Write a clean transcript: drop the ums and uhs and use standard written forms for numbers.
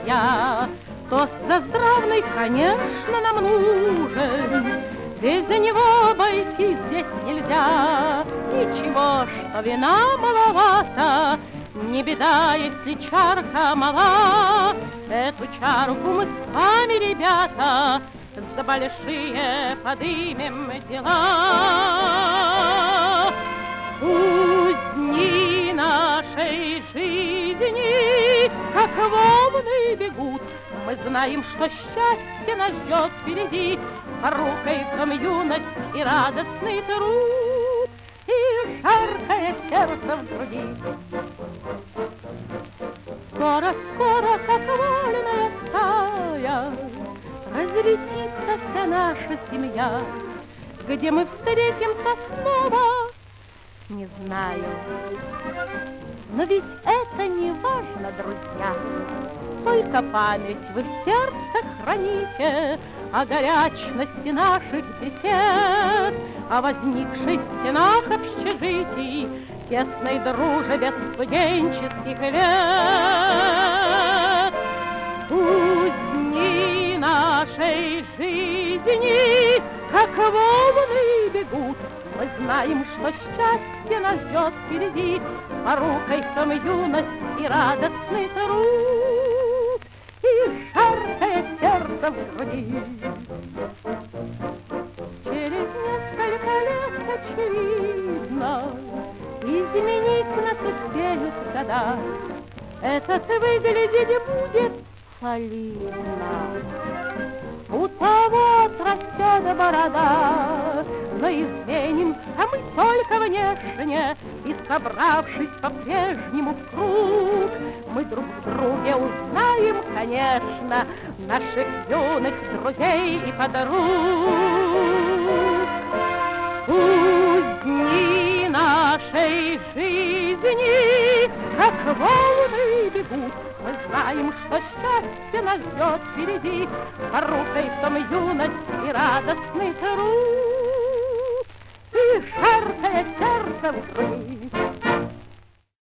друзья. Тост за здравный, конечно, нам нужен, без него обойти здесь нельзя. Ничего, что вина маловато, не беда, если чарка мала. Эту чарку мы с вами, ребята, за большие подымем дела. Пусть дни нашей жизни, как волны, бегут. Мы знаем, что счастье нас ждет впереди, порукой в том юность и радостный труд, и жаркое сердце в груди. Скоро-скоро, как вольная стая, разлетится вся наша семья. Где мы встретимся снова, не знаю. Но ведь это не важно, друзья. Только память вы в сердце храните о горячности наших бесед, о возникшей в стенах общежитий, тесной дружбе без студенческих лет. Пусть дни нашей жизни, как волны, бегут. Мы знаем, что счастье нас ждет впереди, порукой в том юность и радостный труд, и жаркое сердце в груди. Через несколько лет, очевидно, изменить нас успеют года. Этот выглядеть будет солидно. У того отрастет борода, но изменимся мы только внешне, и, собравшись по-прежнему в круг, мы друг в друге узнаем, конечно, наших юных друзей и подруг. Пусть дни нашей жизни, как волны, бегут. Мы знаем, что счастье нас ждет впереди, порукой в том юность и радостный труд, и жаркое сердце в груди.